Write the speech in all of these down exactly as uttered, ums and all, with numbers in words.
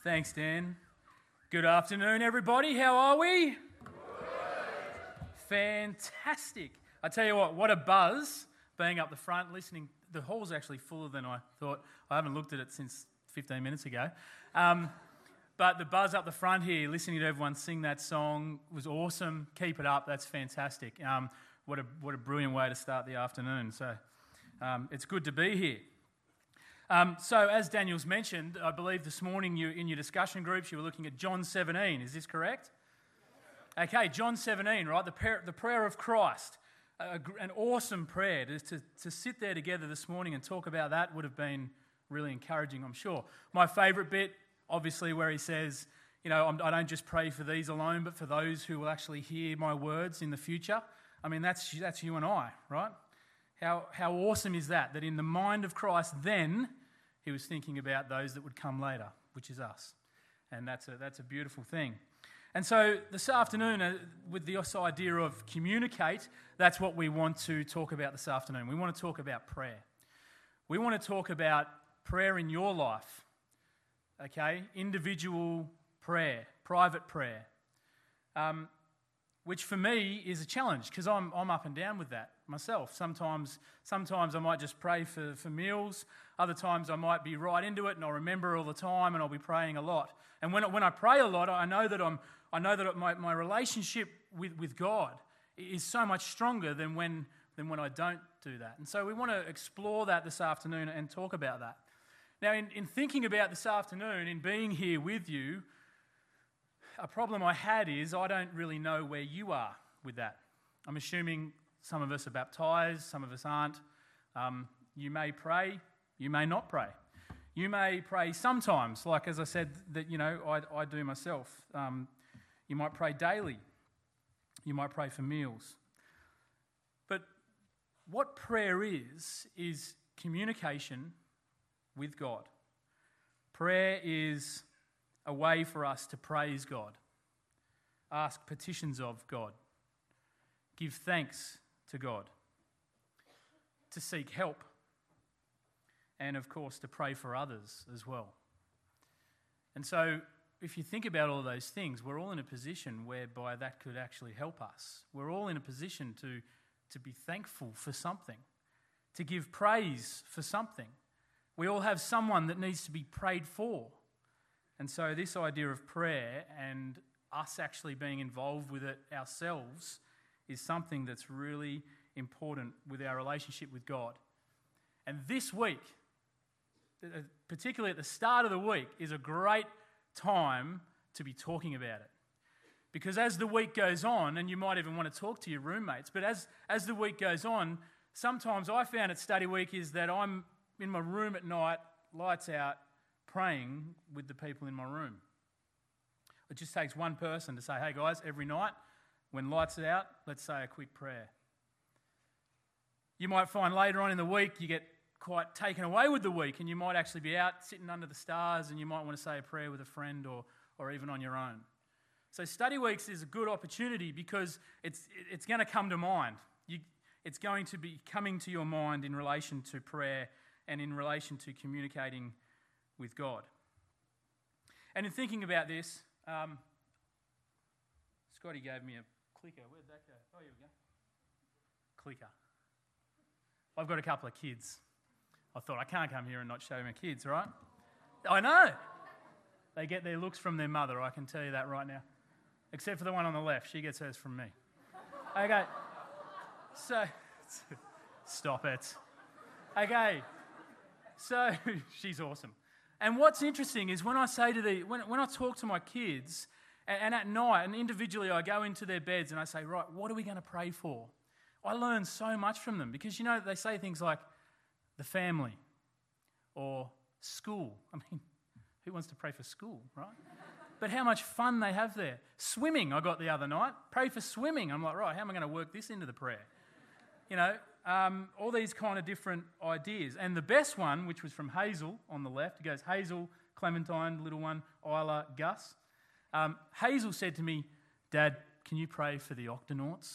Thanks, Dan. Good afternoon, everybody. How are we? Good. Fantastic. I tell you what, what a buzz being up the front, listening. The hall's actually fuller than I thought. I haven't looked at it since fifteen minutes ago. Um, but the buzz up the front here, listening to everyone sing that song was awesome. Keep it up. That's fantastic. Um, what a what a brilliant way to start the afternoon. So um, it's good to be here. Um, so as Daniel's mentioned, I believe this morning you in your discussion groups you were looking at John seventeen. Is this correct? Okay, John seventeen, right? The prayer, the prayer of Christ. A, an awesome prayer. To, to, to sit there together this morning and talk about that would have been really encouraging, I'm sure. My favourite bit, obviously, where he says, you know, I'm, I don't just pray for these alone, but for those who will actually hear my words in the future. I mean, that's that's you and I, right? How how awesome is that? That in the mind of Christ then, he was thinking about those that would come later, which is us. And that's a, that's a beautiful thing. And so this afternoon, uh, with this idea of communicate, that's what we want to talk about this afternoon. We want to talk about prayer. We want to talk about prayer in your life, okay? Individual prayer, private prayer, um, which for me is a challenge because I'm I'm up and down with that myself. Sometimes sometimes I might just pray for, for meals. Other times I might be right into it and I'll remember all the time and I'll be praying a lot. And when when I pray a lot, I know that I'm I know that my, my relationship with, with God is so much stronger than when than when I don't do that. And so we want to explore that this afternoon and talk about that. Now, in, in thinking about this afternoon, in being here with you, a problem I had is I don't really know where you are with that. I'm assuming some of us are baptised, some of us aren't. Um, you may pray, you may not pray. You may pray sometimes, like as I said, that you know I, I do myself. Um, you might pray daily. You might pray for meals. But what prayer is, is communication with God. Prayer is a way for us to praise God, ask petitions of God, give thanks to God, to seek help, and of course to pray for others as well. And so if you think about all of those things, we're all in a position whereby that could actually help us. We're all in a position to, to be thankful for something, to give praise for something. We all have someone that needs to be prayed for. And so this idea of prayer and us actually being involved with it ourselves is something that's really important with our relationship with God. And this week, particularly at the start of the week, is a great time to be talking about it. Because as the week goes on, and you might even want to talk to your roommates, but as, as the week goes on, sometimes I found at study week is that I'm in my room at night, lights out, praying with the people in my room. It just takes one person to say, hey guys, every night when lights are out, let's say a quick prayer. You might find later on in the week you get quite taken away with the week and you might actually be out sitting under the stars and you might want to say a prayer with a friend or, or even on your own. So study weeks is a good opportunity because it's it's going to come to mind. You, it's going to be coming to your mind in relation to prayer and in relation to communicating with God. And in thinking about this, um, Scotty gave me a clicker. Where'd that go? Oh, here we go. Clicker. I've got a couple of kids. I thought I can't come here and not show my kids, right? I know. They get their looks from their mother, I can tell you that right now. Except for the one on the left. She gets hers from me. Okay. So, stop it. Okay. So, she's awesome. And what's interesting is when I say to the, when, when I talk to my kids, and, and at night, and individually I go into their beds and I say, right, what are we going to pray for? I learn so much from them because, you know, they say things like the family or school. I mean, who wants to pray for school, right? But how much fun they have there. Swimming, I got the other night. Pray for swimming. I'm like, right, how am I going to work this into the prayer? You know, um, all these kind of different ideas. And the best one, which was from Hazel on the left, it goes Hazel, Clementine, little one, Isla, Gus. Um, Hazel said to me, Dad, can you pray for the Octonauts?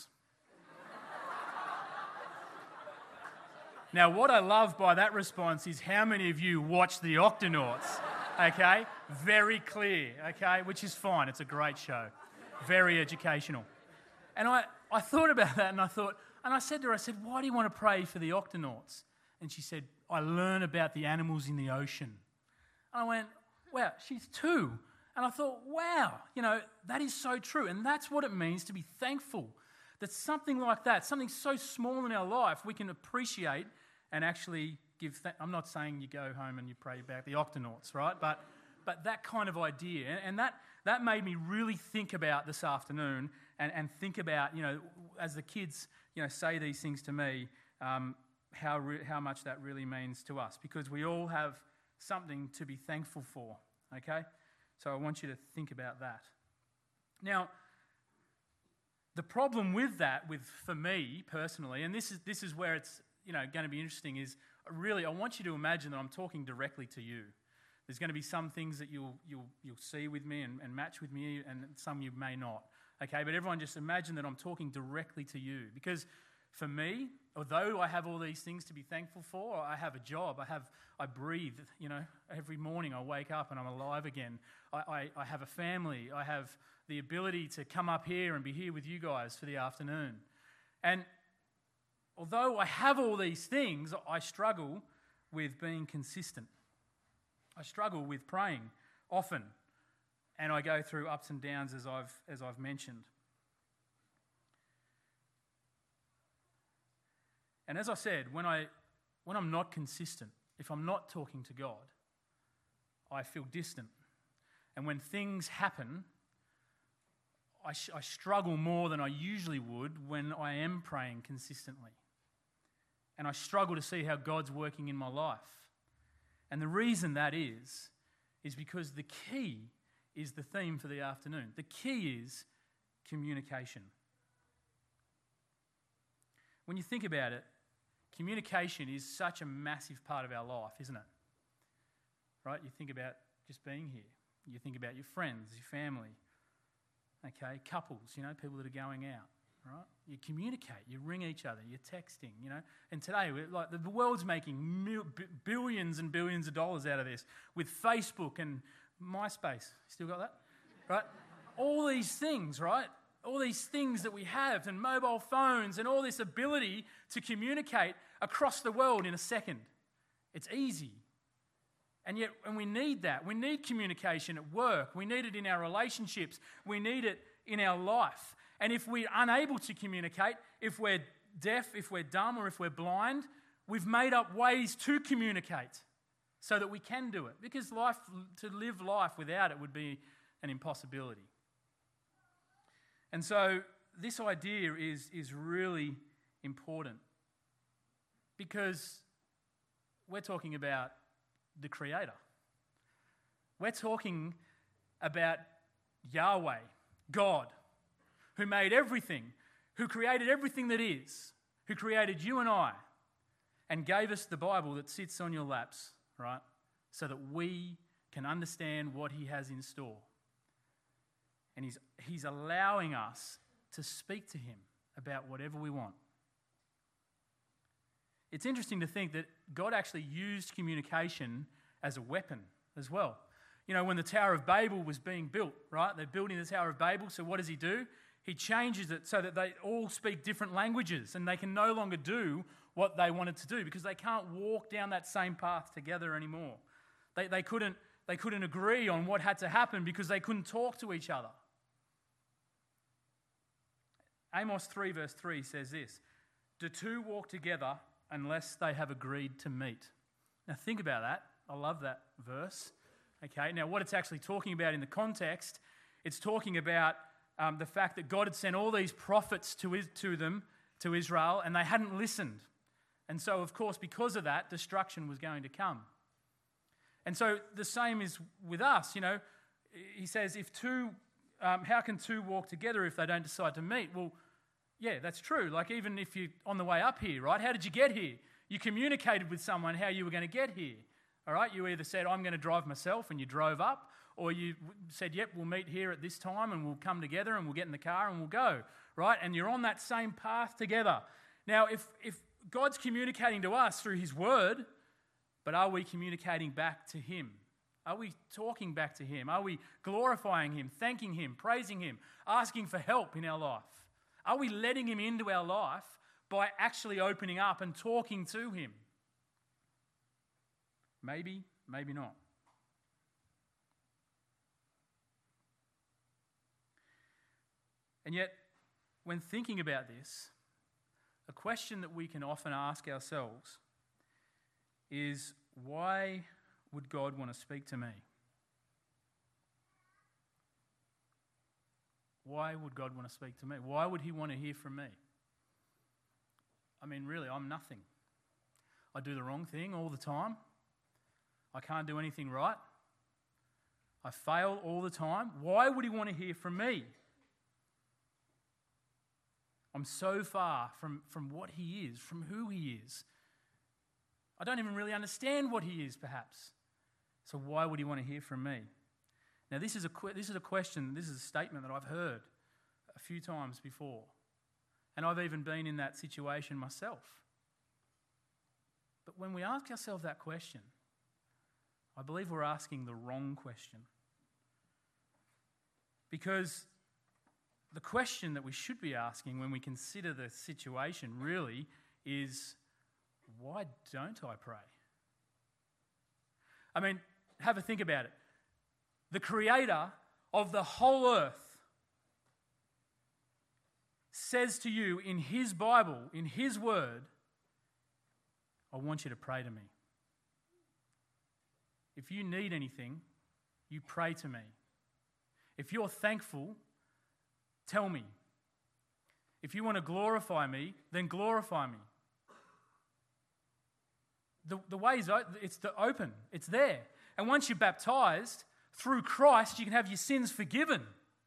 Now, what I love by that response is how many of you watch the Octonauts? okay? Very clear, okay? Which is fine. It's a great show. Very educational. And I, I thought about that and I thought, and I said to her, I said, why do you want to pray for the octonauts? And she said, I learn about the animals in the ocean. And I went, wow, she's two. And I thought, wow, you know, that is so true. And that's what it means to be thankful. That something like that, something so small in our life, we can appreciate and actually give. Th- I'm not saying you go home and you pray about the octonauts, right? But but that kind of idea, and, and that that made me really think about this afternoon, and, and think about, you know, as the kids, you know, say these things to me, um, how re- how much that really means to us, because we all have something to be thankful for. Okay, so I want you to think about that. Now, the problem with that, with for me personally, and this is this is where it's, you know, going to be interesting, is really I want you to imagine that I'm talking directly to you. There's going to be some things that you'll you'll you'll see with me and, and match with me, and some you may not. Okay, but everyone just imagine that I'm talking directly to you, because for me, although I have all these things to be thankful for, I have a job, I have I breathe, you know, every morning I wake up and I'm alive again. I, I, I have a family, I have the ability to come up here and be here with you guys for the afternoon. And although I have all these things, I struggle with being consistent. I struggle with praying often, and I go through ups and downs, as I've as I've mentioned. And as I said, when I when I'm not consistent, if I'm not talking to God, I feel distant. And when things happen, I, sh- I struggle more than I usually would when I am praying consistently. And I struggle to see how God's working in my life. And the reason that is, is because the key is the theme for the afternoon. The key is communication. When you think about it, communication is such a massive part of our life, isn't it? Right? You think about just being here. You think about your friends, your family, okay, couples, you know, people that are going out, right? You communicate, you ring each other, you're texting, you know. And today, we're, like the world's making mil- b- billions and billions of dollars out of this with Facebook and MySpace. Still got that? Right? All these things, right? All these things that we have, and mobile phones, and all this ability to communicate across the world in a second. It's easy. And yet, and we need that. We need communication at work. We need it in our relationships. We need it in our life. And if we're unable to communicate, if we're deaf, if we're dumb, or if we're blind, we've made up ways to communicate so that we can do it. Because life, to live life without it would be an impossibility. And so this idea is, is really important, because we're talking about the Creator. We're talking about Yahweh, God, who made everything, who created everything that is, who created you and I, and gave us the Bible that sits on your laps, right? So that we can understand what He has in store. And He's, he's allowing us to speak to Him about whatever we want. It's interesting to think that God actually used communication as a weapon as well. You know, when the Tower of Babel was being built, right? They're building the Tower of Babel, so what does He do? He changes it so that they all speak different languages, and they can no longer do what they wanted to do because they can't walk down that same path together anymore. They, they, couldn't, they couldn't agree on what had to happen because they couldn't talk to each other. Amos three verse three says this: "Do two walk together unless they have agreed to meet?" Now think about that. I love that verse. Okay, now what it's actually talking about in the context, it's talking about um, the fact that God had sent all these prophets to, his, to them, to Israel, and they hadn't listened. And so, of course, because of that, destruction was going to come. And so the same is with us, you know. He says, if two, um, how can two walk together if they don't decide to meet? Well, yeah, that's true. Like even if you're on the way up here, right? How did you get here? You communicated with someone how you were going to get here. All right, you either said, I'm going to drive myself, and you drove up, or you said, yep, we'll meet here at this time, and we'll come together, and we'll get in the car, and we'll go, right? And you're on that same path together. Now, if, if God's communicating to us through His Word, but are we communicating back to Him? Are we talking back to him? Are we glorifying him, thanking him, praising him, asking for help in our life? Are we letting him into our life by actually opening up and talking to him? Maybe, maybe not. And yet, when thinking about this, a question that we can often ask ourselves is, why would God want to speak to me? Why would God want to speak to me? Why would he want to hear from me? I mean, really, I'm nothing. I do the wrong thing all the time. I can't do anything right. I fail all the time. Why would he want to hear from me? I'm so far from, from what he is, from who he is. I don't even really understand what he is, perhaps. So why would he want to hear from me? Now, this is a this is a question, this is a statement that I've heard a few times before. And I've even been in that situation myself. But when we ask ourselves that question, I believe we're asking the wrong question. Because the question that we should be asking when we consider the situation really is, why don't I pray? I mean, have a think about it. The creator of the whole earth says to you in his Bible, in his word, I want you to pray to me. If you need anything, you pray to me. If you're thankful, tell me. If you want to glorify me, then glorify me. The, the way is it's the open. It's there. And once you're baptized, through Christ, you can have your sins forgiven.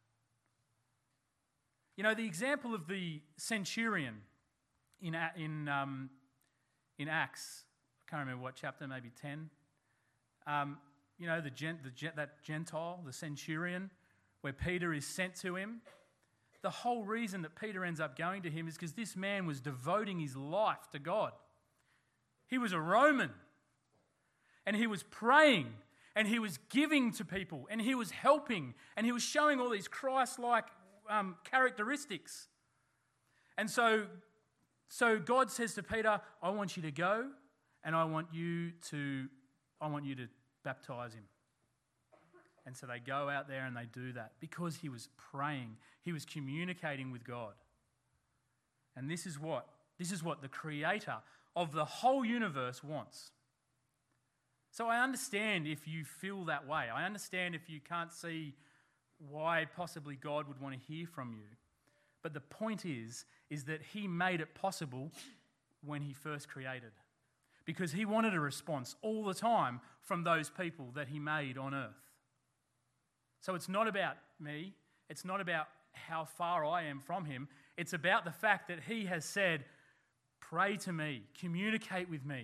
You know, the example of the centurion in, in, um, in Acts, I can't remember what chapter, maybe ten. Um, you know, the, gent, the gent, that Gentile, the centurion, where Peter is sent to him. The whole reason that Peter ends up going to him is because this man was devoting his life to God. He was a Roman, and he was praying, and he was giving to people, and he was helping, and he was showing all these Christ-like um, characteristics. And so, so God says to Peter, I want you to go, and I want you to, I want you to baptize him. And so they go out there and they do that because he was praying. He was communicating with God. And this is what, this is what the creator of the whole universe wants. So I understand if you feel that way. I understand if you can't see why possibly God would want to hear from you. But the point is, is that he made it possible when he first created. Because he wanted a response all the time from those people that he made on earth. So it's not about me. It's not about how far I am from him. It's about the fact that he has said, pray to me, communicate with me.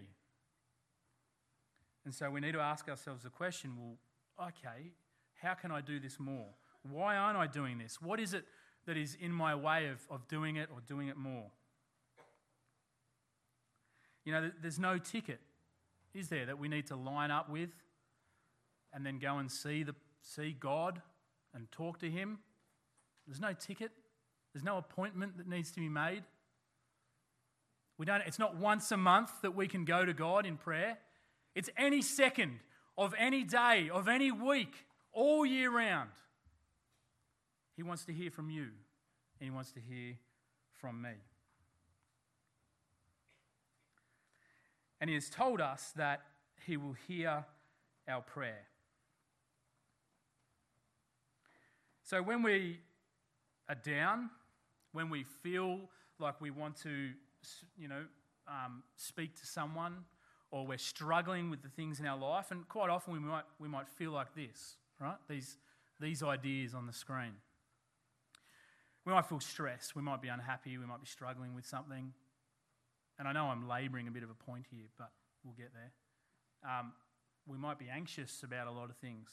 And so we need to ask ourselves the question, well, okay, how can I do this more? Why aren't I doing this? What is it that is in my way of, of doing it or doing it more? You know, there's no ticket, is there, that we need to line up with and then go and see the see God and talk to him? There's no ticket. There's no appointment that needs to be made. We don't. It's not once a month that we can go to God in prayer. It's any second of any day, of any week, all year round. He wants to hear from you, and he wants to hear from me. And he has told us that he will hear our prayer. So when we are down, when we feel like we want to, you know, um, speak to someone, or we're struggling with the things in our life, and quite often we might we might feel like this, right? These these ideas on the screen. We might feel stressed. We might be unhappy. We might be struggling with something. And I know I'm labouring a bit of a point here, but we'll get there. Um, we might be anxious about a lot of things.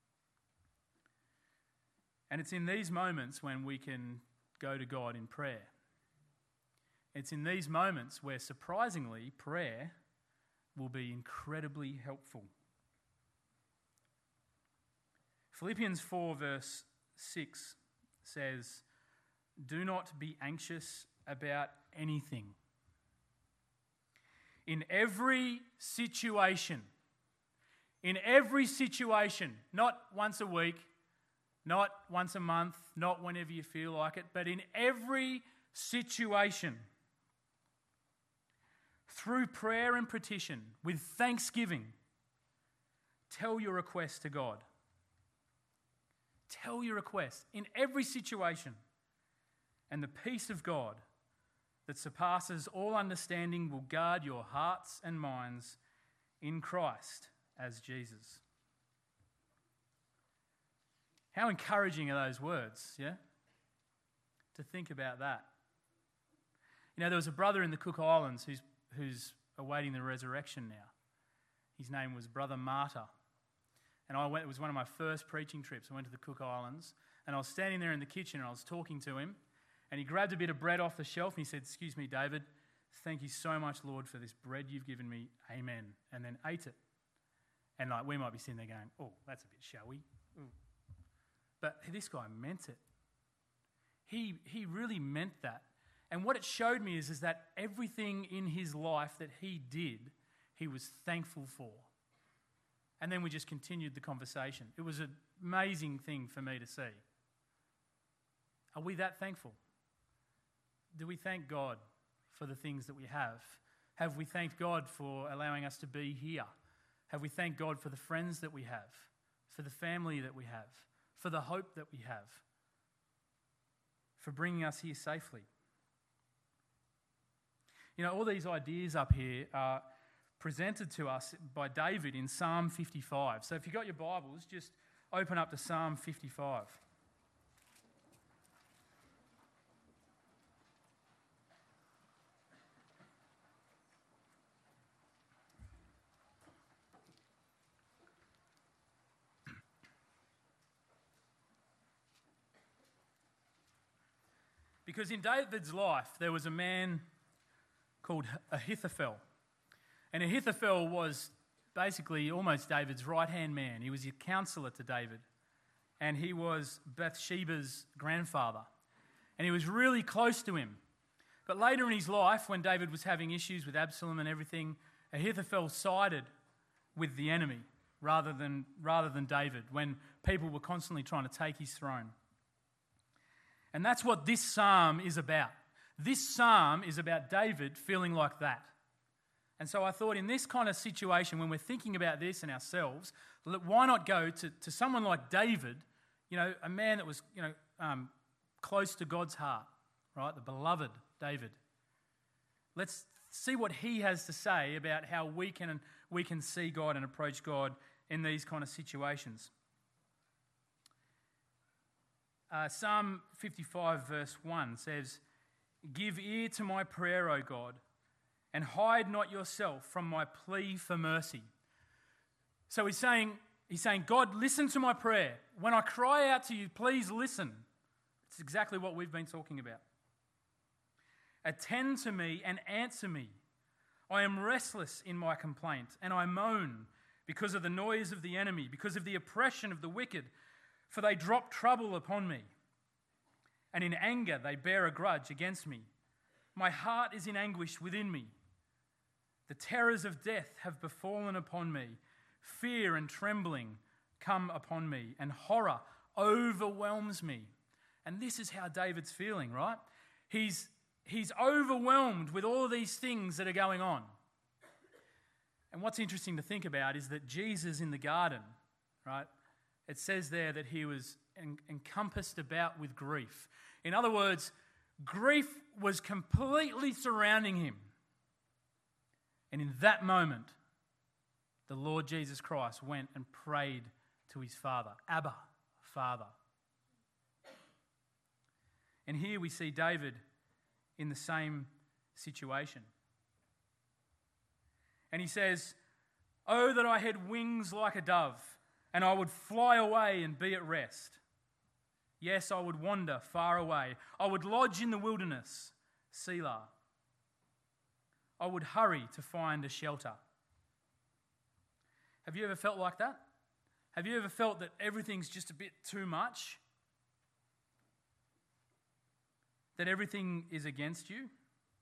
And it's in these moments when we can go to God in prayer. It's in these moments where, surprisingly, prayer will be incredibly helpful. Philippians four verse six says, "Do not be anxious about anything. In every situation, in every situation, not once a week, not once a month, not whenever you feel like it, but in every situation, through prayer and petition, with thanksgiving, tell your request to God." Tell your request in every situation, and the peace of God that surpasses all understanding will guard your hearts and minds in Christ as Jesus. How encouraging are those words, yeah? To think about that. You know, there was a brother in the Cook Islands who's, who's awaiting the resurrection now. His name was Brother Martyr. And I went, it was one of my first preaching trips. I went to the Cook Islands, and I was standing there in the kitchen, and I was talking to him, and he grabbed a bit of bread off the shelf, and he said, "Excuse me, David, thank you so much, Lord, for this bread you've given me. Amen." And then ate it. And like we might be sitting there going, "Oh, that's a bit showy." Ooh. But this guy meant it. He, he really meant that. And what it showed me is, is that everything in his life that he did, he was thankful for. And then we just continued the conversation. It was an amazing thing for me to see. Are we that thankful? Do we thank God for the things that we have? Have we thanked God for allowing us to be here? Have we thanked God for the friends that we have, for the family that we have, for the hope that we have, for bringing us here safely? You know, all these ideas up here are presented to us by David in Psalm fifty-five. So if you've got your Bibles, just open up to Psalm fifty-five. Because in David's life, there was a man called Ahithophel. And Ahithophel was basically almost David's right-hand man. He was a counselor to David. And he was Bathsheba's grandfather. And he was really close to him. But later in his life, when David was having issues with Absalom and everything, Ahithophel sided with the enemy rather than, rather than David, when people were constantly trying to take his throne. And that's what this psalm is about. This psalm is about David feeling like that. And so I thought in this kind of situation, when we're thinking about this and ourselves, why not go to, to someone like David, you know, a man that was, you know, um, close to God's heart, right? The beloved David. Let's see what he has to say about how we can, we can see God and approach God in these kind of situations. Uh, Psalm fifty-five verse one says, "Give ear to my prayer, O God, and hide not yourself from my plea for mercy." So he's saying, he's saying, God, listen to my prayer. When I cry out to you, please listen. It's exactly what we've been talking about. Attend to me and answer me. I am restless in my complaint, and I moan because of the noise of the enemy, because of the oppression of the wicked, for they drop trouble upon me, and in anger they bear a grudge against me. My heart is in anguish within me. The terrors of death have befallen upon me. Fear and trembling come upon me, and horror overwhelms me. And this is how David's feeling, right? He's, he's overwhelmed with all of these things that are going on. And what's interesting to think about is that Jesus in the garden, right? It says there that he was en- encompassed about with grief. In other words, grief was completely surrounding him. And in that moment, the Lord Jesus Christ went and prayed to his Father, Abba, Father. And here we see David in the same situation. And he says, "Oh, that I had wings like a dove, and I would fly away and be at rest. Yes, I would wander far away. I would lodge in the wilderness, Selah. I would hurry to find a shelter." Have you ever felt like that? Have you ever felt that everything's just a bit too much? That everything is against you?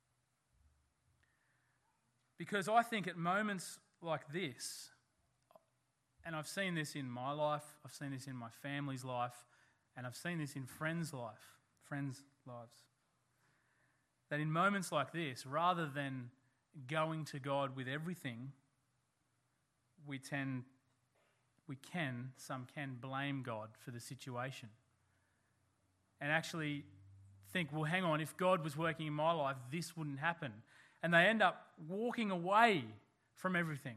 Because I think at moments like this, and I've seen this in my life, I've seen this in my family's life, and I've seen this in friends' life, friends' lives, that in moments like this, rather than going to God with everything, we tend, we can, some can blame God for the situation. And actually think, well, hang on, if God was working in my life, this wouldn't happen. And they end up walking away from everything.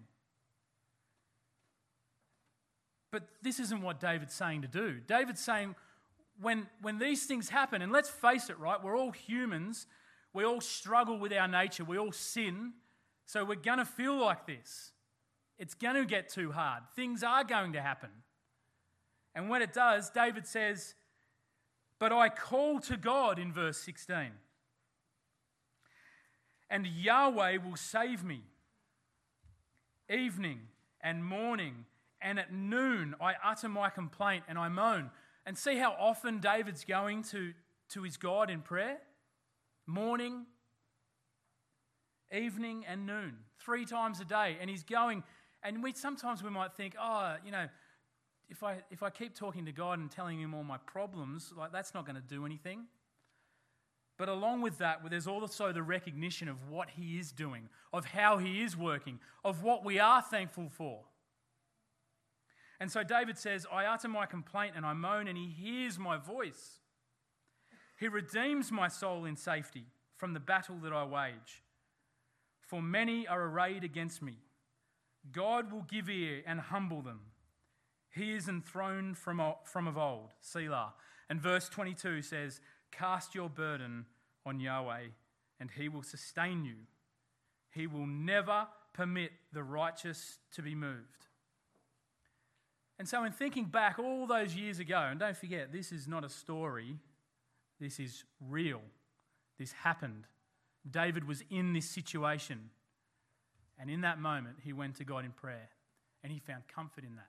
But this isn't what David's saying to do. David's saying, when, when these things happen, and let's face it, right, we're all humans, we all struggle with our nature, we all sin, so we're going to feel like this. It's going to get too hard. Things are going to happen. And when it does, David says, but I call to God in verse sixteen. And Yahweh will save me. Evening and morning and at noon I utter my complaint and I moan. And see how often David's going to, to his God in prayer? Morning, evening and noon. Three times a day. And he's going, and we sometimes we might think, oh, you know, if I if I keep talking to God and telling him all my problems, like that's not going to do anything. But along with that, there's also the recognition of what he is doing, of how he is working, of what we are thankful for. And so David says, I utter my complaint and I moan, and he hears my voice. He redeems my soul in safety from the battle that I wage. For many are arrayed against me. God will give ear and humble them. He is enthroned from, from of old. Selah. And verse twenty-two says, cast your burden on Yahweh, and he will sustain you. He will never permit the righteous to be moved. And so in thinking back all those years ago, and don't forget, this is not a story, this is real. This happened. David was in this situation. And in that moment, he went to God in prayer, and he found comfort in that.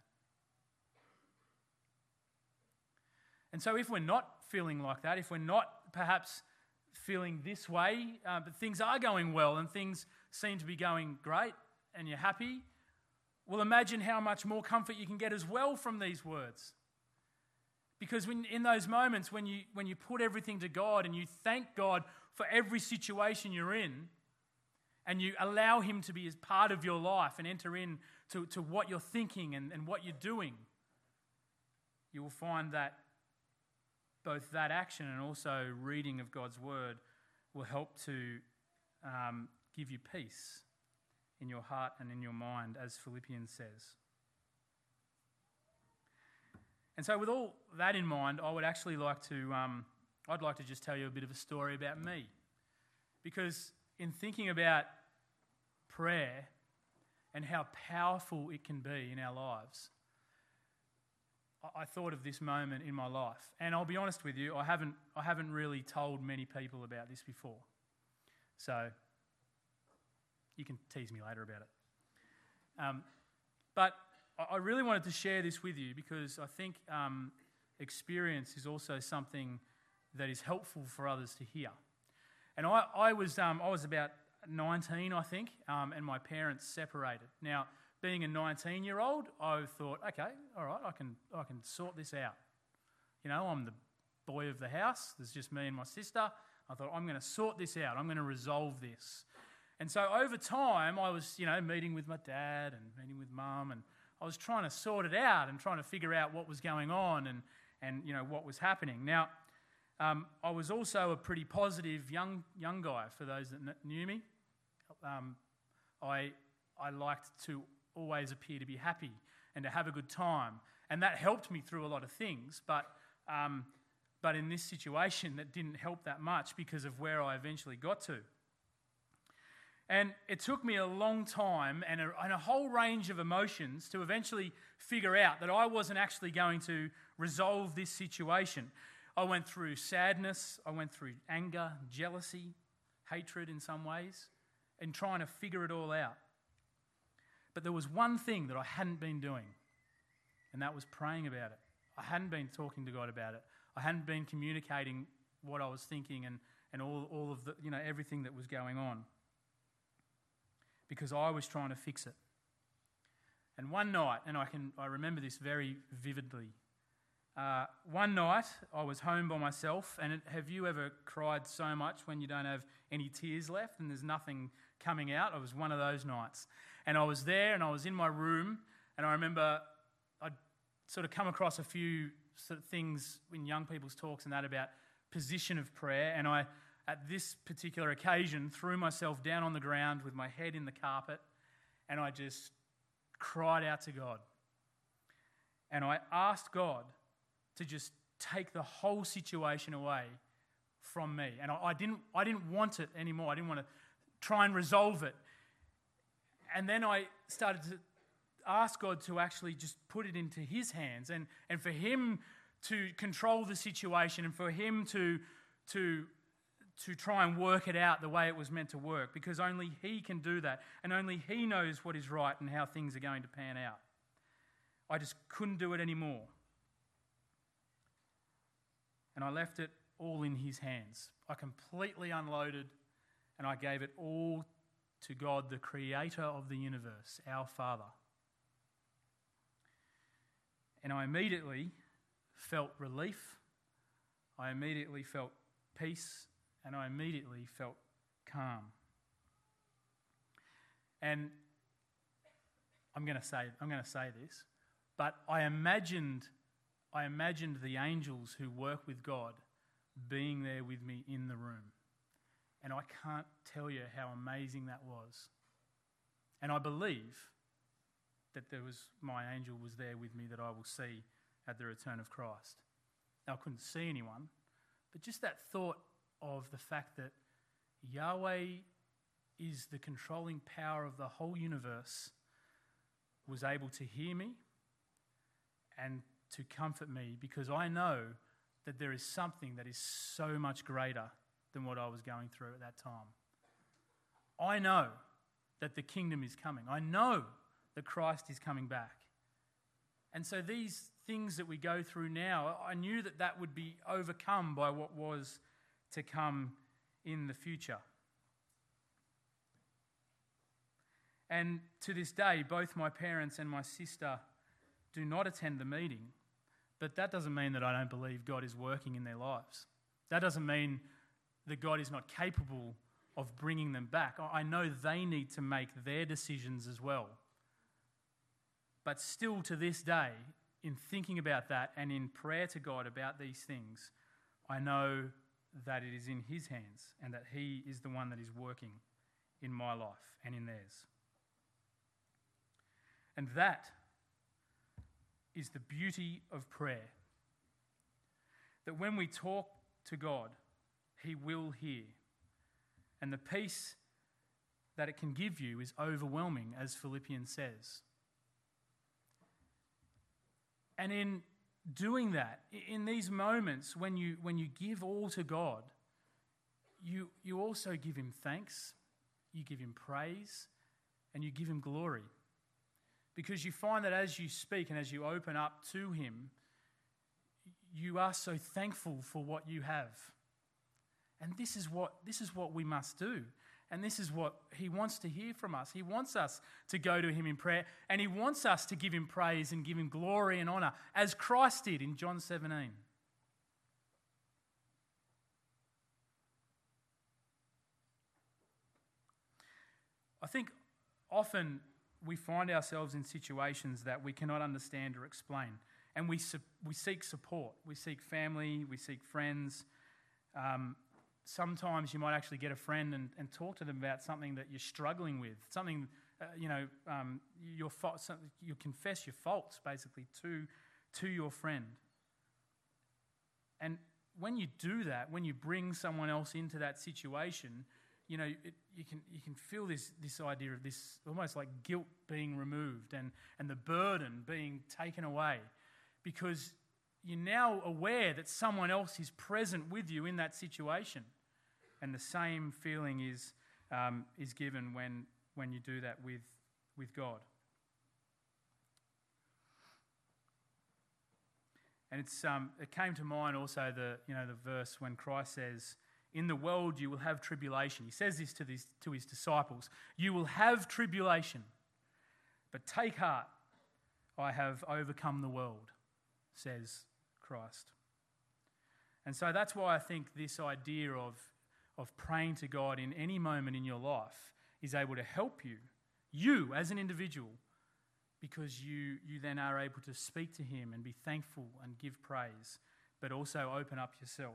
And so if we're not feeling like that, if we're not perhaps feeling this way, uh, but things are going well and things seem to be going great and you're happy, well, imagine how much more comfort you can get as well from these words. Because when, in those moments when you, when you put everything to God and you thank God for every situation you're in, and you allow him to be as part of your life and enter in to, to what you're thinking and, and what you're doing, you will find that both that action and also reading of God's word will help to um, give you peace in your heart and in your mind, as Philippians says. And so with all that in mind, I would actually like to, um, I'd like to just tell you a bit of a story about me. Because in thinking about prayer and how powerful it can be in our lives, I thought of this moment in my life. And I'll be honest with you, I haven't I haven't really told many people about this before. So you can tease me later about it. Um, but I really wanted to share this with you because I think um, experience is also something that is helpful for others to hear. And I, I was um, I was about nineteen, I think, um, and my parents separated. Now, being a nineteen-year-old, I thought, okay, all right, I can I can sort this out. You know, I'm the boy of the house. There's just me and my sister. I thought, I'm going to sort this out. I'm going to resolve this. And so over time, I was, you know, meeting with my dad and meeting with mum, and I was trying to sort it out and trying to figure out what was going on and, and you know, what was happening. Now, um, I was also a pretty positive young young guy, for those that kn- knew me. Um, I I liked to always appear to be happy and to have a good time. And that helped me through a lot of things. But um, but in this situation, that didn't help that much because of where I eventually got to. And it took me a long time and a, and a whole range of emotions to eventually figure out that I wasn't actually going to resolve this situation. I went through sadness, I went through anger, jealousy, hatred in some ways, and trying to figure it all out. But there was one thing that I hadn't been doing. and that was praying about it. I hadn't been talking to God about it. I hadn't been communicating what I was thinking and, and all, all of the, you know, everything that was going on, because I was trying to fix it. And one night, and I can I remember this very vividly, uh, one night I was home by myself, and it, have you ever cried so much when you don't have any tears left and there's nothing coming out? It was one of those nights. And I was there, and I was in my room, and I remember I'd sort of come across a few sort of things in young people's talks and that about position of prayer, and I, at this particular occasion, threw myself down on the ground with my head in the carpet, and I just cried out to God. And I asked God to just take the whole situation away from me. And I, I didn't I didn't want it anymore. I didn't want to try and resolve it. And then I started to ask God to actually just put it into his hands, and, and for him to control the situation, and for him to, to, to try and work it out the way it was meant to work, because only he can do that, and only he knows what is right and how things are going to pan out. I just couldn't do it anymore. And I left it all in his hands. I completely unloaded, and I gave it all to God, the creator of the universe, our Father. And I immediately felt relief, I immediately felt peace, and I immediately felt calm. And I'm going to say I'm going to say this, but I imagined I imagined the angels who work with God being there with me in the room. And I can't tell you how amazing that was. And I believe that there was my angel was there with me that I will see at the return of Christ. Now, I couldn't see anyone, but just that thought of the fact that Yahweh is the controlling power of the whole universe was able to hear me and to comfort me, because I know that there is something that is so much greater than what I was going through at that time. I know that the kingdom is coming. I know that Christ is coming back. And so these things that we go through now, I knew that that would be overcome by what was to come in the future. And to this day, both my parents and my sister do not attend the meeting, but that doesn't mean that I don't believe God is working in their lives. That doesn't mean that God is not capable of bringing them back. I know they need to make their decisions as well. But still to this day, in thinking about that and in prayer to God about these things, I know that it is in his hands and that he is the one that is working in my life and in theirs. And that is the beauty of prayer. That when we talk to God, he will hear. And the peace that it can give you is overwhelming, as Philippians says. And in doing that, in these moments when you when you give all to God, you, you also give him thanks, you give him praise, and you give him glory. Because you find that as you speak and as you open up to him, you are so thankful for what you have. And this is what this is what we must do. And this is what he wants to hear from us. He wants us to go to him in prayer, and he wants us to give him praise and give him glory and honour, as Christ did in John seventeen. I think often we find ourselves in situations that we cannot understand or explain, and we su- we seek support. We seek family, we seek friends. Um, sometimes you might actually get a friend and, and talk to them about something that you're struggling with, something, uh, you know, um, your fault, you confess your faults basically to, to your friend. And when you do that, when you bring someone else into that situation, you know, it, you can you can feel this this idea of this almost like guilt being removed and, and the burden being taken away, because you're now aware that someone else is present with you in that situation. And the same feeling is um, is given when, when you do that with, with God. And it's um, it came to mind also the you know the verse when Christ says, "In the world you will have tribulation." He says this to these to his disciples. You will have tribulation, but take heart, I have overcome the world, says Christ. And so that's why I think this idea of, of praying to God in any moment in your life is able to help you, you as an individual, because you, you then are able to speak to him and be thankful and give praise, but also open up yourself.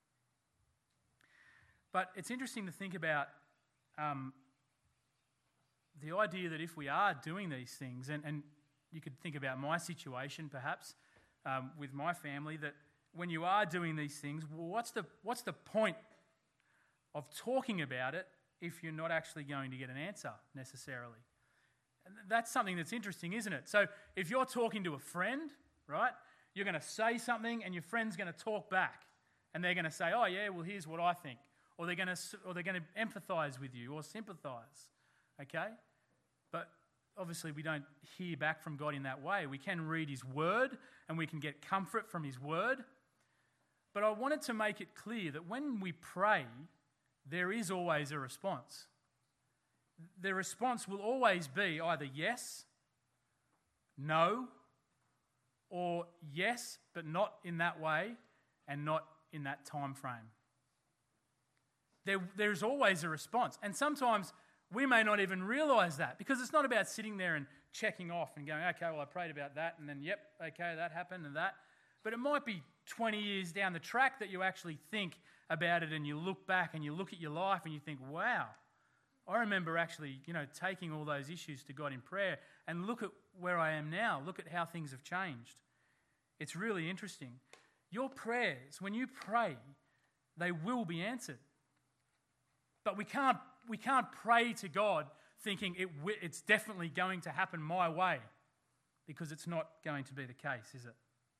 But it's interesting to think about um, the idea that if we are doing these things, and, and you could think about my situation perhaps um, with my family, that when you are doing these things, well, what's the what's the point of talking about it if you're not actually going to get an answer necessarily? And that's something that's interesting, isn't it? So if you're talking to a friend, right, you're going to say something and your friend's going to talk back, and they're going to say, "Oh yeah, well here's what I think," or they're going to or they're going to empathise with you or sympathise, okay? But obviously we don't hear back from God in that way. We can read his word and we can get comfort from his word. But I wanted to make it clear that when we pray, there is always a response. The response will always be either yes, no, or yes, but not in that way and not in that time frame. There, there's always a response. And sometimes we may not even realise that, because it's not about sitting there and checking off and going, okay, well, I prayed about that, and then, yep, okay, that happened and that. But it might be twenty years down the track that you actually think about it, and you look back and you look at your life and you think, wow, I remember actually, you know, taking all those issues to God in prayer, and look at where I am now. Look at how things have changed. It's really interesting. Your prayers, when you pray, they will be answered. But we can't we can't pray to God thinking it it's definitely going to happen my way, because it's not going to be the case, is it?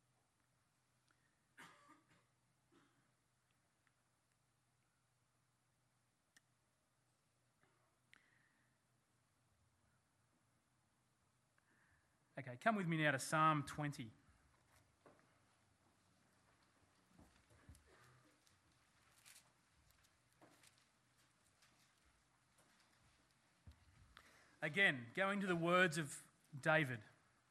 Okay, come with me now to Psalm twenty. Again, going to the words of David.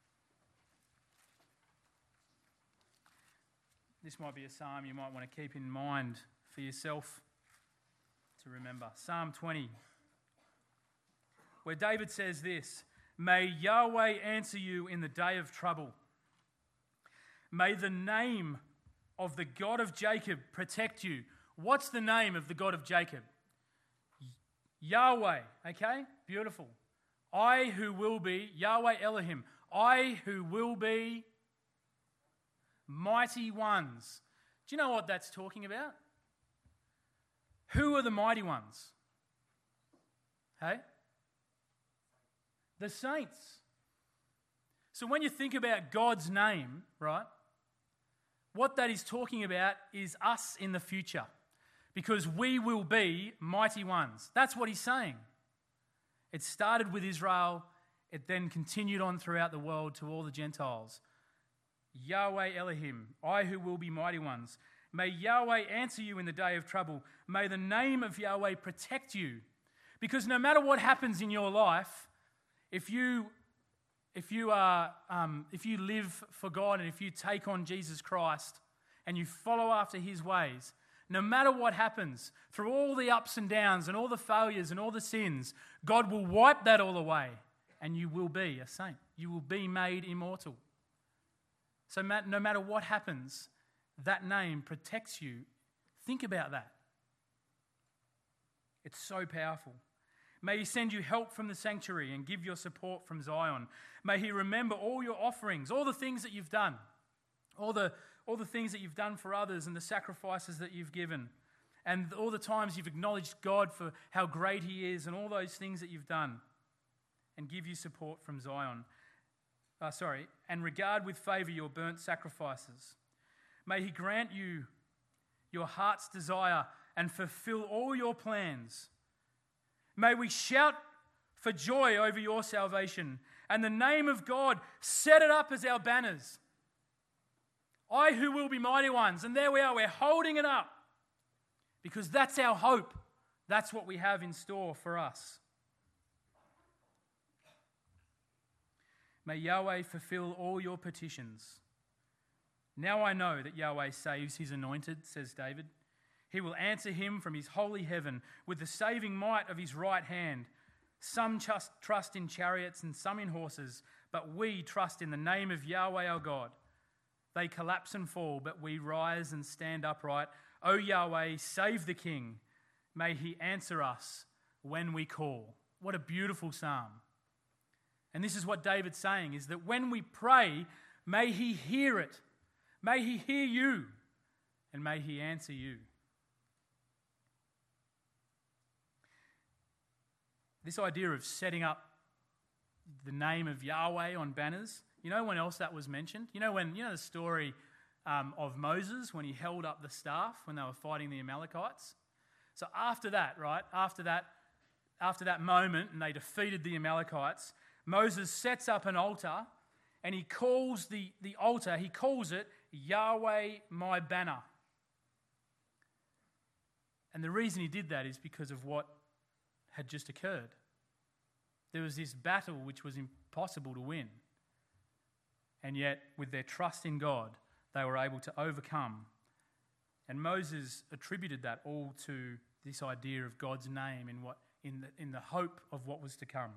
This might be a psalm you might want to keep in mind for yourself to remember. Psalm twenty, where David says this: "May Yahweh answer you in the day of trouble. May the name of the God of Jacob protect you." What's the name of the God of Jacob? Yahweh, okay? Beautiful. I who will be, Yahweh Elohim, I who will be mighty ones. Do you know what that's talking about? Who are the mighty ones? Hey? The saints. So when you think about God's name, right, what that is talking about is us in the future, because we will be mighty ones. That's what he's saying. It started with Israel. It then continued on throughout the world to all the Gentiles. Yahweh Elohim, I who will be mighty ones. May Yahweh answer you in the day of trouble. May the name of Yahweh protect you. Because no matter what happens in your life, if you, if you, are, um, if you live for God and if you take on Jesus Christ and you follow after his ways, no matter what happens, through all the ups and downs and all the failures and all the sins, God will wipe that all away and you will be a saint. You will be made immortal. So no matter what happens, that name protects you. Think about that. It's so powerful. May he send you help from the sanctuary and give your support from Zion. May he remember all your offerings, all the things that you've done, all the all the things that you've done for others and the sacrifices that you've given, and all the times you've acknowledged God for how great he is and all those things that you've done, and give you support from Zion. Uh, sorry, and regard with favour your burnt sacrifices. May he grant you your heart's desire and fulfill all your plans. May we shout for joy over your salvation, and the name of God set it up as our banners. I who will be mighty ones. And there we are, we're holding it up because that's our hope. That's what we have in store for us. May Yahweh fulfill all your petitions. Now I know that Yahweh saves his anointed, says David. He will answer him from his holy heaven with the saving might of his right hand. Some trust, trust in chariots and some in horses, but we trust in the name of Yahweh our God. They collapse and fall, but we rise and stand upright. O Yahweh, save the king. May he answer us when we call. What a beautiful psalm. And this is what David's saying, is that when we pray, may he hear it. May he hear you, and may he answer you. This idea of setting up the name of Yahweh on banners, you know when else that was mentioned? You know when you know the story um, of Moses when he held up the staff when they were fighting the Amalekites? So after that, right, after that, after that moment, and they defeated the Amalekites, Moses sets up an altar and he calls the, the altar, he calls it Yahweh my banner. And the reason he did that is because of what had just occurred. There was this battle which was impossible to win. And yet, with their trust in God, they were able to overcome. And Moses attributed that all to this idea of God's name in what in the, in the hope of what was to come.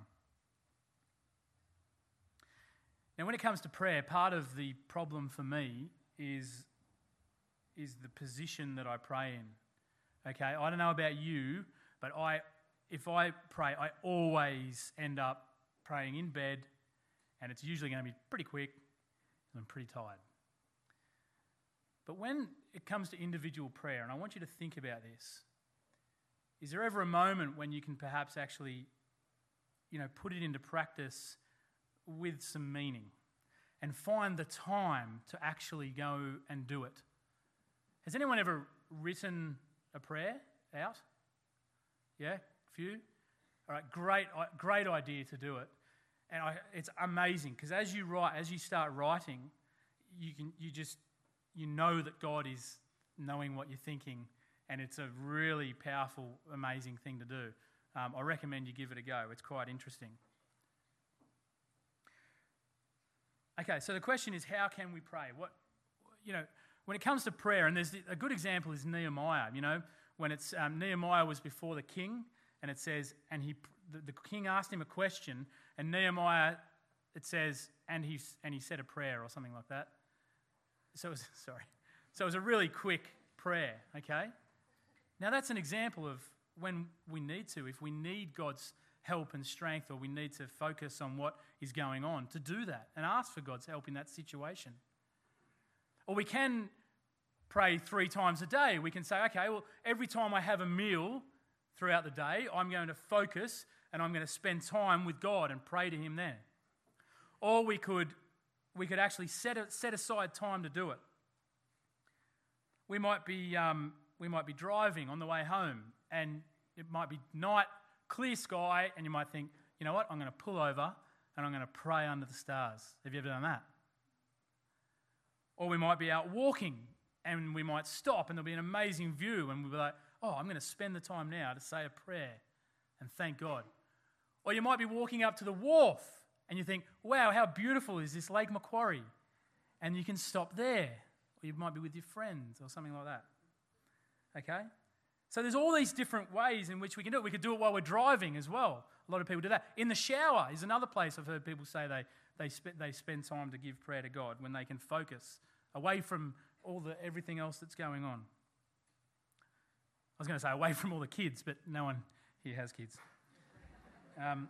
Now, when it comes to prayer, part of the problem for me is, is the position that I pray in. Okay, I don't know about you, but I, if I pray, I always end up praying in bed, and it's usually going to be pretty quick, and I'm pretty tired. But when it comes to individual prayer, and I want you to think about this, is there ever a moment when you can perhaps actually, you know, put it into practice with some meaning and find the time to actually go and do it? Has anyone ever written a prayer out? Yeah, a few? All right, great, great idea to do it. And I, it's amazing because as you write, as you start writing, you can, you just, you know that God is knowing what you're thinking, and it's a really powerful, amazing thing to do. Um, I recommend you give it a go. It's quite interesting. Okay, so the question is, how can we pray? What, you know, when it comes to prayer, and there's a good example is Nehemiah. You know, when it's um, Nehemiah was before the king, and it says, and he, the, the king asked him a question, and Nehemiah, it says, and he and he said a prayer or something like that. So it was, sorry, so it was a really quick prayer. Okay, now that's an example of when we need to, if we need God's help and strength, or we need to focus on what is going on, to do that and ask for God's help in that situation. Or we can pray three times a day. We can say, okay, well, every time I have a meal throughout the day, I'm going to focus and I'm going to spend time with God and pray to him there. Or we could we could actually set a, set aside time to do it. We might be um, we might be driving on the way home, and it might be night, clear sky, and you might think, you know what, I'm going to pull over and I'm going to pray under the stars. Have you ever done that? Or we might be out walking and we might stop and there'll be an amazing view and we'll be like, oh, I'm going to spend the time now to say a prayer and thank God. Or you might be walking up to the wharf and you think, wow, how beautiful is this Lake Macquarie? And you can stop there. Or you might be with your friends or something like that. Okay? So there's all these different ways in which we can do it. We could do it while we're driving as well. A lot of people do that. In the shower is another place I've heard people say they they, sp- they spend time to give prayer to God when they can focus away from all the everything else that's going on. I was going to say away from all the kids, but no one here has kids. Um,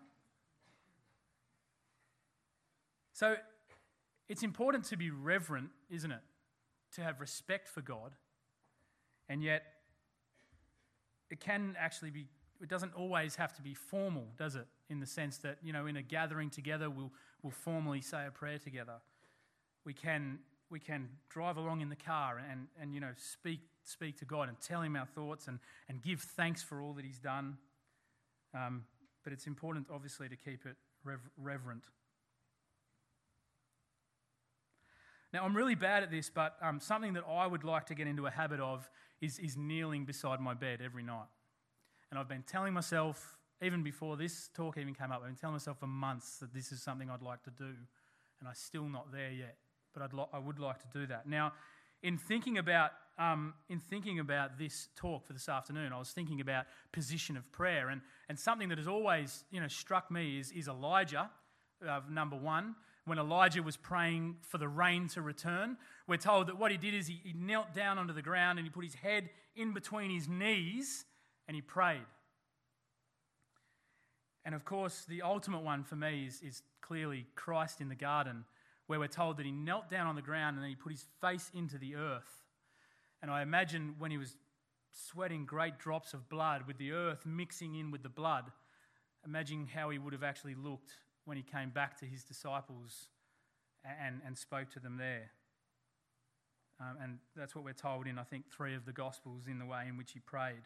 so it's important to be reverent, isn't it? To have respect for God, and yet it can actually be, it doesn't always have to be formal, does it? In the sense that, you know, in a gathering together, we'll we'll formally say a prayer together. We can we can drive along in the car and, and you know, speak speak to God and tell him our thoughts and, and give thanks for all that he's done. Um, but it's important, obviously, to keep it rev- reverent. Now, I'm really bad at this, but um, something that I would like to get into a habit of is, is kneeling beside my bed every night. And I've been telling myself, even before this talk even came up, I've been telling myself for months that this is something I'd like to do, and I'm still not there yet. But I'd lo- I would like to do that. Now, in thinking about um, in thinking about this talk for this afternoon, I was thinking about position of prayer, and, and something that has always you know struck me is is Elijah, uh, number one. When Elijah was praying for the rain to return, we're told that what he did is he, he knelt down onto the ground and he put his head in between his knees and he prayed. And of course, the ultimate one for me is, is clearly Christ in the garden, where we're told that he knelt down on the ground and then he put his face into the earth. And I imagine when he was sweating great drops of blood with the earth mixing in with the blood, imagine how he would have actually looked when he came back to his disciples and, and spoke to them there. Um, and that's what we're told in, I think, three of the Gospels in the way in which he prayed.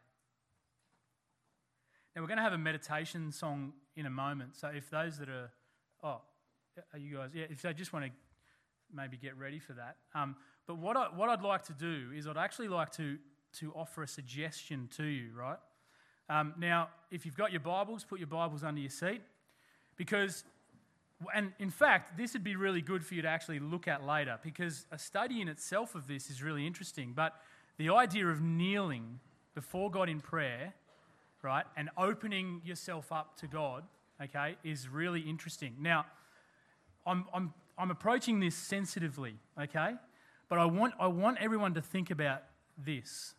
Now, we're going to have a meditation song in a moment. So if those that are, oh, are you guys, yeah, if they just want to maybe get ready for that. Um, but what, I, what I'd like to do is I'd actually like to, to offer a suggestion to you, right? Um, now, if you've got your Bibles, put your Bibles under your seat. Because, and in fact, this would be really good for you to actually look at later, because a study in itself of this is really interesting. But the idea of kneeling before God in prayer, right, and opening yourself up to God, okay, is really interesting. Now, I'm I'm I'm approaching this sensitively, okay, but I want I want everyone to think about this.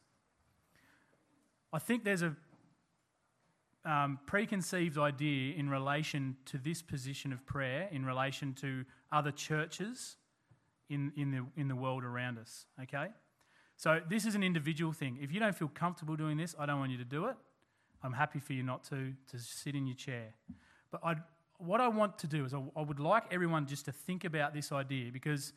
I think there's a Um, preconceived idea in relation to this position of prayer, in relation to other churches in, in, the, in the world around us, okay? So this is an individual thing. If you don't feel comfortable doing this, I don't want you to do it. I'm happy for you not to, to sit in your chair. But I'd, what I want to do is I, I would like everyone just to think about this idea, because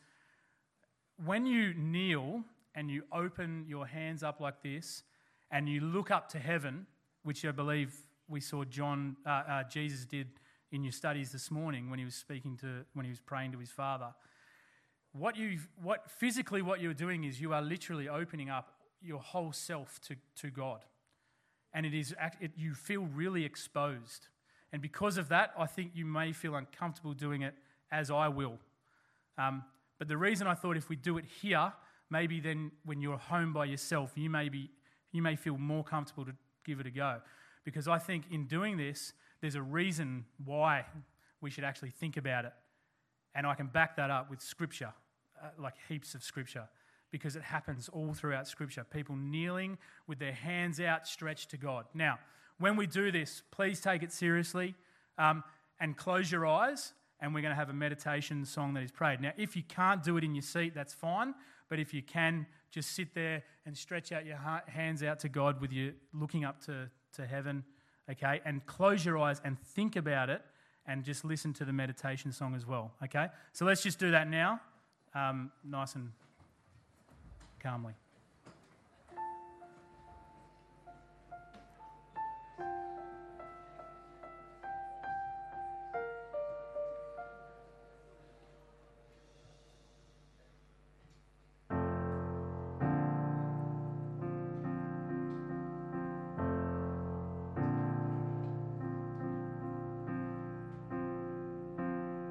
when you kneel and you open your hands up like this and you look up to heaven, which I believe we saw John, uh, uh, Jesus did in your studies this morning when he was speaking to, when he was praying to his Father. What you, what physically, what you're doing is you are literally opening up your whole self to, to God, and it is it, you feel really exposed. And because of that, I think you may feel uncomfortable doing it, as I will. Um, but the reason I thought if we do it here, maybe then when you're home by yourself, you may be you may feel more comfortable to give it a go. Because I think in doing this, there's a reason why we should actually think about it. And I can back that up with Scripture, uh, like heaps of Scripture, because it happens all throughout Scripture. People kneeling with their hands outstretched to God. Now, when we do this, please take it seriously um, and close your eyes, and we're going to have a meditation song that is prayed. Now, if you can't do it in your seat, that's fine. But if you can, just sit there and stretch out your ha- hands out to God with you looking up to to heaven, okay, and close your eyes and think about it and just listen to the meditation song as well, okay? So let's just do that now, um, nice and calmly.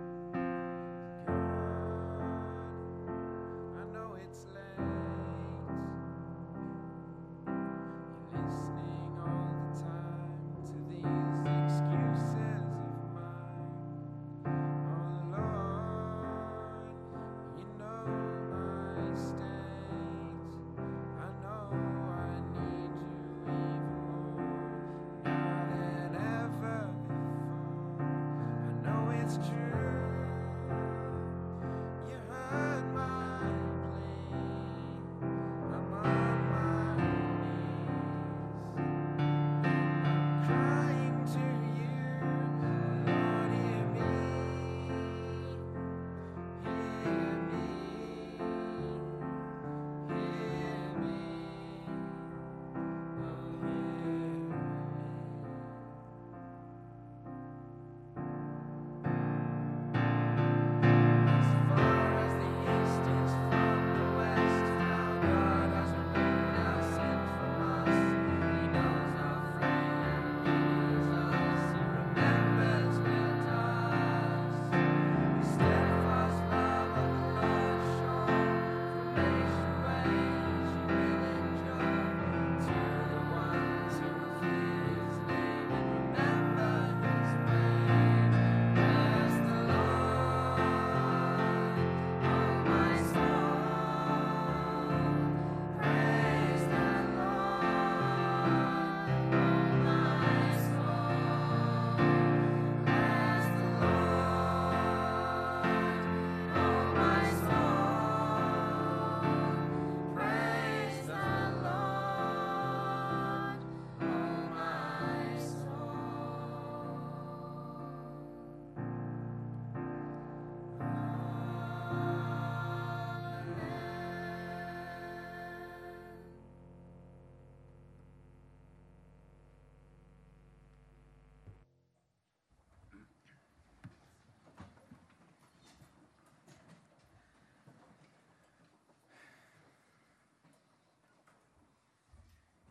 I know it's late.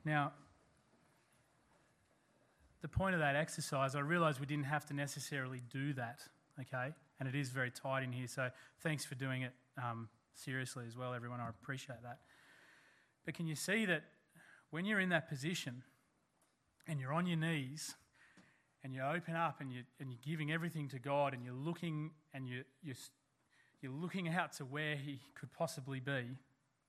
Now, the point of that exercise, I realised we didn't have to necessarily do that, okay? And it is very tight in here, so thanks for doing it um, seriously as well, everyone. I appreciate that. But can you see that when you're in that position and you're on your knees and you open up and, you, and you're giving everything to God and you're looking and you, you're, you're looking out to where He could possibly be,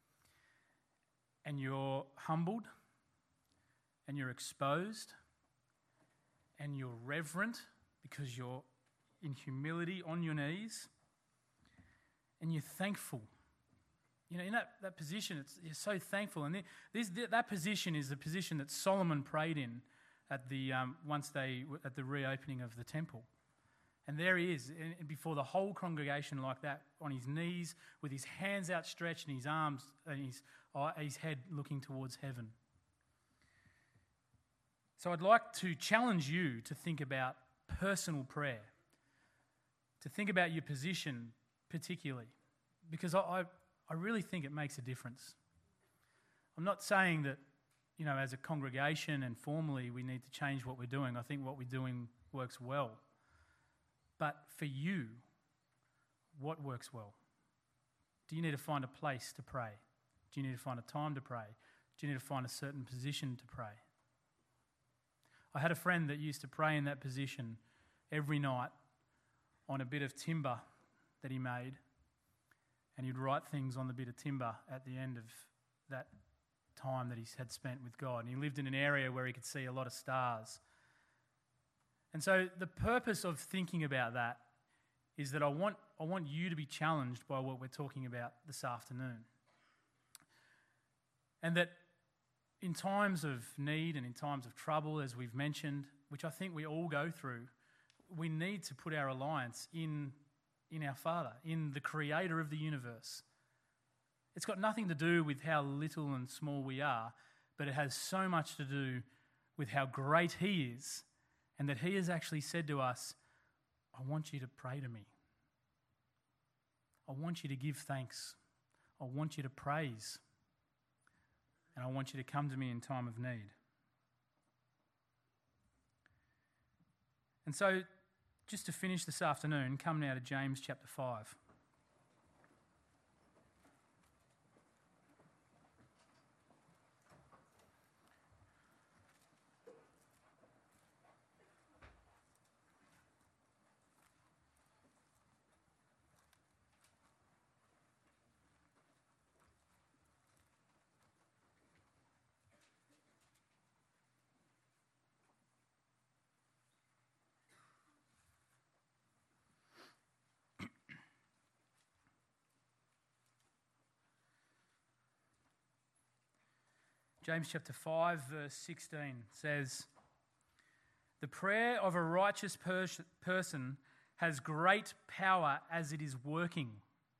and you're humbled and you're exposed and you're reverent because you're in humility on your knees and you're thankful. You know, in that, that position, it's, you're so thankful. And this, that position is the position that Solomon prayed in at the um, once they at the reopening of the temple. And there he is, before the whole congregation like that, on his knees, with his hands outstretched and his arms and his, his head looking towards heaven. So I'd like to challenge you to think about personal prayer, to think about your position particularly, because I, I, I really think it makes a difference. I'm not saying that, you know, as a congregation and formally we need to change what we're doing. I think what we're doing works well. But for you, what works well? Do you need to find a place to pray? Do you need to find a time to pray? Do you need to find a certain position to pray? I had a friend that used to pray in that position every night on a bit of timber that he made, and he'd write things on the bit of timber at the end of that time that he had spent with God. And he lived in an area where he could see a lot of stars. And so the purpose of thinking about that is that I want, I want you to be challenged by what we're talking about this afternoon. And that in times of need and in times of trouble, as we've mentioned, which I think we all go through, we need to put our reliance in, in our Father, in the Creator of the universe. It's got nothing to do with how little and small we are, but it has so much to do with how great He is, and that He has actually said to us, I want you to pray to me. I want you to give thanks. I want you to praise. And I want you to come to me in time of need. And so, just to finish this afternoon, come now to James chapter five. James chapter five, verse sixteen says, "The prayer of a righteous pers- person has great power as it is working."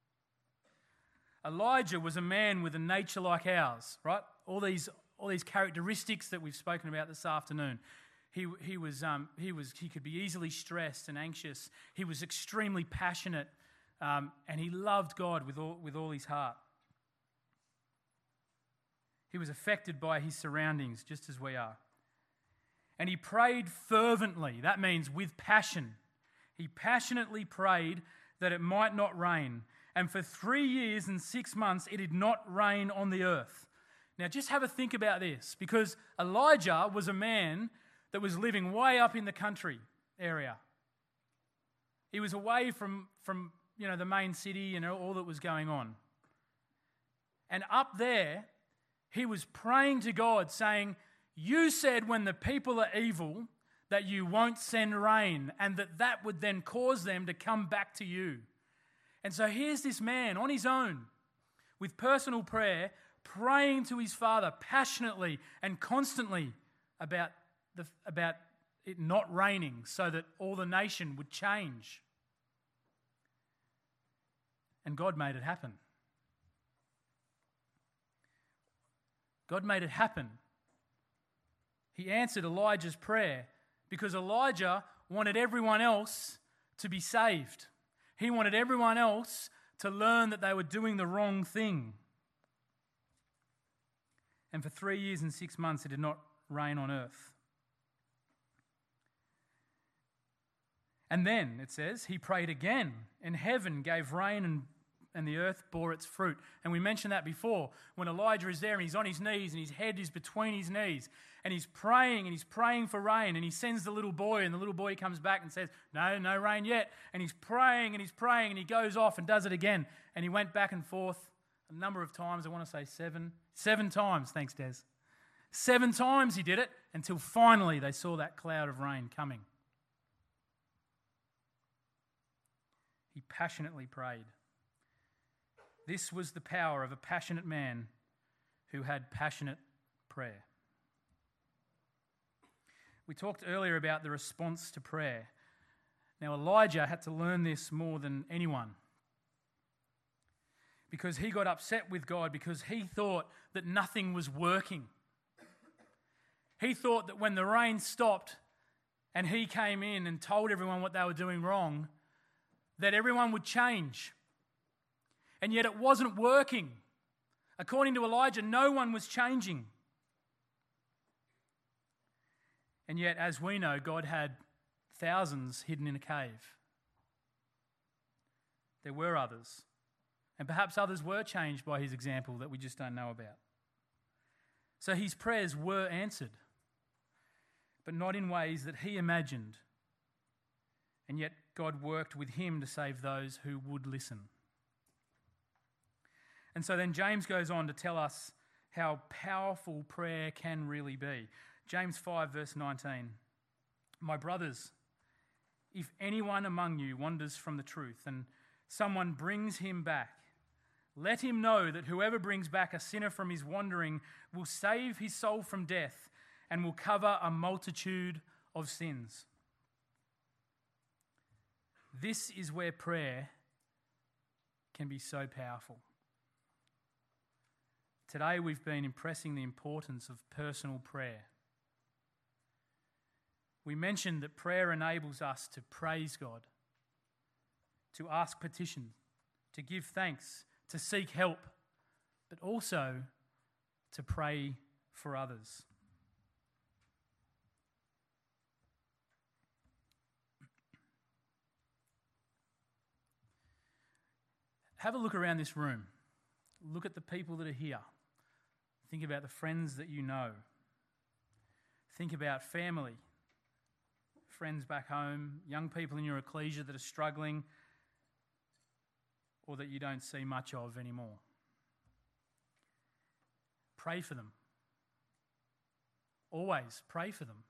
Elijah was a man with a nature like ours, right? All these, all these characteristics that we've spoken about this afternoon. He, he was, um, he was, he could be easily stressed and anxious. He was extremely passionate, um, and he loved God with all, with all his heart. He was affected by his surroundings, just as we are. And he prayed fervently. That means with passion. He passionately prayed that it might not rain. And for three years and six months, it did not rain on the earth. Now, just have a think about this, because Elijah was a man that was living way up in the country area. He was away from, from you know, the main city and all that was going on. And up there, he was praying to God, saying, you said when the people are evil that you won't send rain, and that that would then cause them to come back to you. And so here's this man on his own with personal prayer, praying to his Father passionately and constantly about, the, about it not raining so that all the nation would change. And God made it happen. God made it happen. He answered Elijah's prayer because Elijah wanted everyone else to be saved. He wanted everyone else to learn that they were doing the wrong thing. and for three years and six months it did not rain on earth. And then, it says, he prayed again, and heaven gave rain and, and the earth bore its fruit. And we mentioned that before, when Elijah is there and he's on his knees and his head is between his knees and he's praying and he's praying for rain and he sends the little boy and the little boy comes back and says, no, no rain yet. And he's praying and he's praying and he goes off and does it again. And he went back and forth a number of times, I want to say seven, seven times, thanks Des. Seven times he did it until finally they saw that cloud of rain coming. He passionately prayed. This was the power of a passionate man who had passionate prayer. We talked earlier about the response to prayer. Now, Elijah had to learn this more than anyone because he got upset with God because he thought that nothing was working. He thought that when the rain stopped and he came in and told everyone what they were doing wrong, that everyone would change. And yet it wasn't working. According to Elijah, no one was changing. And yet, as we know, God had thousands hidden in a cave. There were others. And perhaps others were changed by his example that we just don't know about. So his prayers were answered, but not in ways that he imagined. And yet God worked with him to save those who would listen. And so then James goes on to tell us how powerful prayer can really be. James five verse nineteen. My brothers, if anyone among you wanders from the truth and someone brings him back, let him know that whoever brings back a sinner from his wandering will save his soul from death and will cover a multitude of sins. This is where prayer can be so powerful. Today we've been impressing the importance of personal prayer. We mentioned that prayer enables us to praise God, to ask petition, to give thanks, to seek help, but also to pray for others. Have a look around this room. Look at the people that are here. Think about the friends that you know. Think about family, friends back home, young people in your ecclesia that are struggling or that you don't see much of anymore. Pray for them. Always pray for them.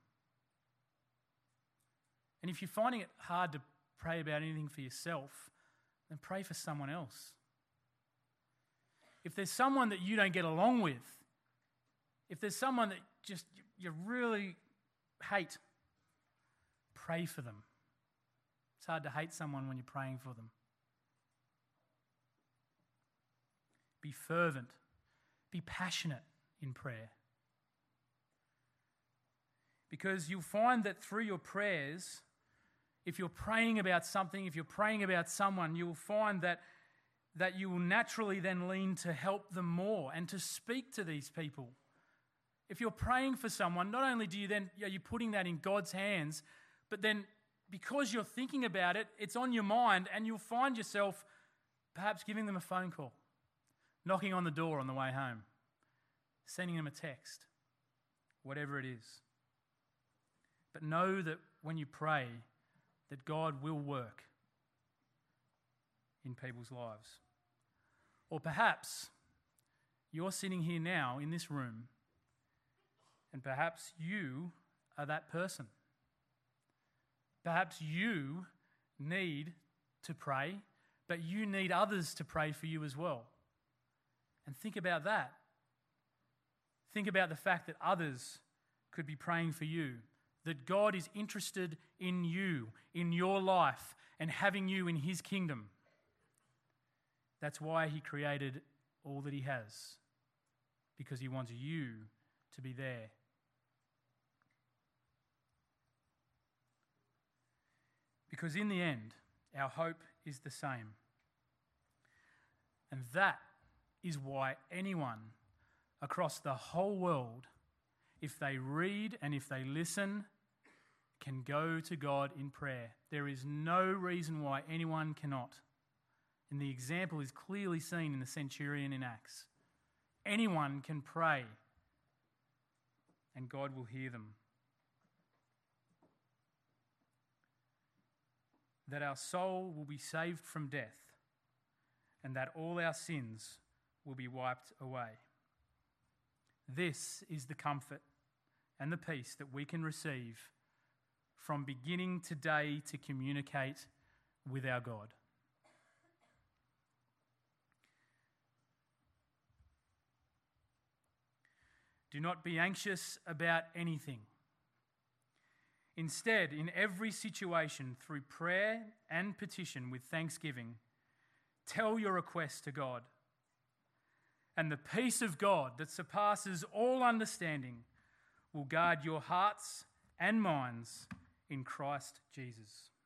And if you're finding it hard to pray about anything for yourself, then pray for someone else. If there's someone that you don't get along with, if there's someone that just you really hate, pray for them. It's hard to hate someone when you're praying for them. Be fervent. Be passionate in prayer. Because you'll find that through your prayers, if you're praying about something, if you're praying about someone, you will find that, that you will naturally then lean to help them more and to speak to these people. If you're praying for someone, not only do you then, are you putting that in God's hands, but then because you're thinking about it, it's on your mind and you'll find yourself perhaps giving them a phone call, knocking on the door on the way home, sending them a text, whatever it is. But know that when you pray, that God will work in people's lives. Or perhaps you're sitting here now in this room and perhaps you are that person. Perhaps you need to pray, but you need others to pray for you as well. And think about that. Think about the fact that others could be praying for you, that God is interested in you, in your life, and having you in his kingdom. That's why he created all that he has, because he wants you to be there. Because in the end, our hope is the same. And that is why anyone across the whole world, if they read and if they listen, can go to God in prayer. There is no reason why anyone cannot. And the example is clearly seen in the centurion in Acts. Anyone can pray, and God will hear them. That our soul will be saved from death, and that all our sins will be wiped away. This is the comfort and the peace that we can receive from beginning today to communicate with our God. Do not be anxious about anything. Instead, in every situation, through prayer and petition with thanksgiving, tell your requests to God. And the peace of God that surpasses all understanding will guard your hearts and minds in Christ Jesus.